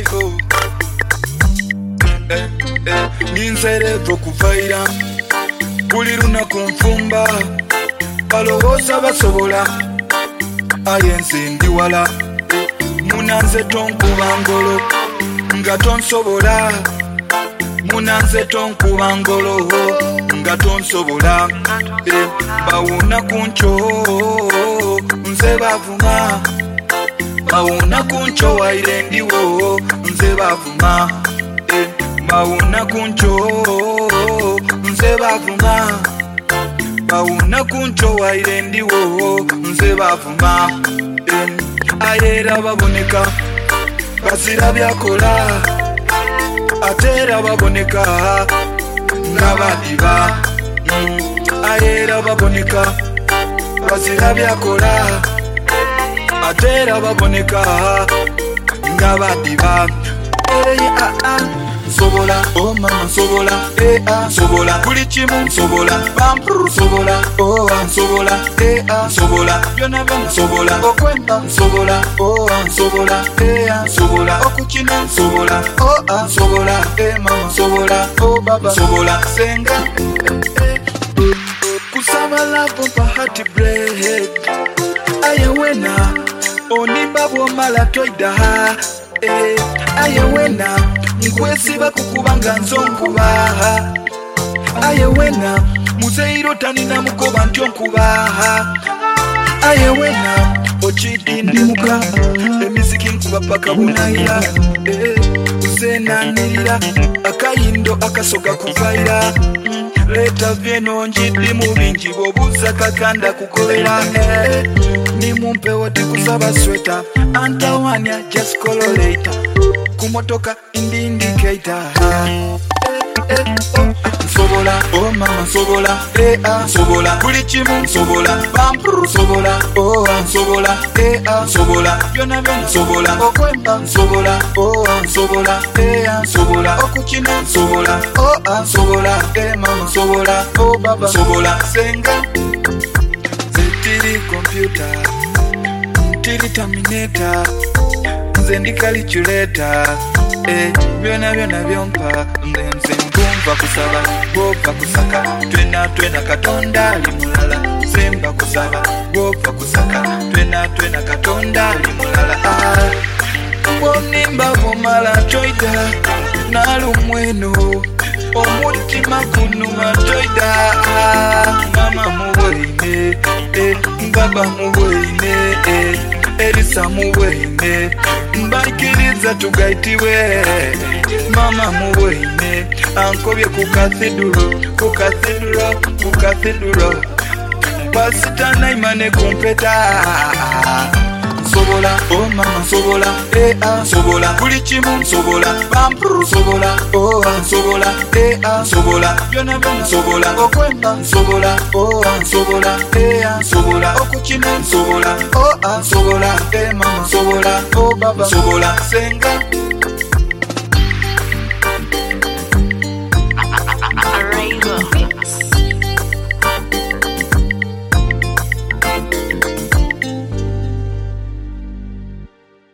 life ninserevo kuvaira buli lunaku nfumba balowooza basobola ayenze ndi wala munanze tonkuba ngolo nga tonsobola munanze tonkuba ngolo nga tonsobola bawuna kuncho nze bavuma bawuna kuncho waire ndiwo nze bavuma bawuna kuncho nze bavuma bawuna kuncho waire ndiwo nze bavuma ayera baboneka bazira byakola atera baboneka ngabadiba ayera baboneka bazira byakola atera baboneka ngabadiba sobola oh mama sobola sobola buli kimu sobola pampru sobola oh sobola sobola byona byona sobola okwemba sobola oh sobola sobola okukina sobola oh sobola mama sobola oh baba sobola senga kusama love pa heart break ayewena onimba bwo mala toida ayewena nkwesiba kukubanga nzonkuba ayewena muzeiro tanina mukoba ntyonkuba ayewena ochidindimuka emiziki nkuba paka bunaira uzenanirira akayindo akasoka kuvaira leta vyeno njidi mubinji bobuza kakanda kukobera nimumpe wote kusaba sweta antawania just colorata kumotoka indi indicator sobola oh mama sobola sobola buli kimu sobola pampru sobola oh sobola sobola byona byona sobola okwemba sobola oh sobola sobola okukina sobola oh sobola mama sobola oh baba sobola senga zetiri computer ntiri terminator nze calculator byona byona byompa nze nkumva kusaba bopfa kusaka twena katonda limulala semba kusaba bopfa kusaka twena katonda limulala bonimba bomala choida nalumweno omutima kunuma choida mama muweine baba muweine Elisa muweine mbakiriza tugaitiwe mama muweine ankobye kukatheduro pasita naimane kumpeta sobola oh mama sobola sobola buli kimu sobola pampru sobola oh sobola sobola byona byona sobola okwemba sobola oh sobola sobola okukina sobola oh sobola mama sobola oh baba sobola senga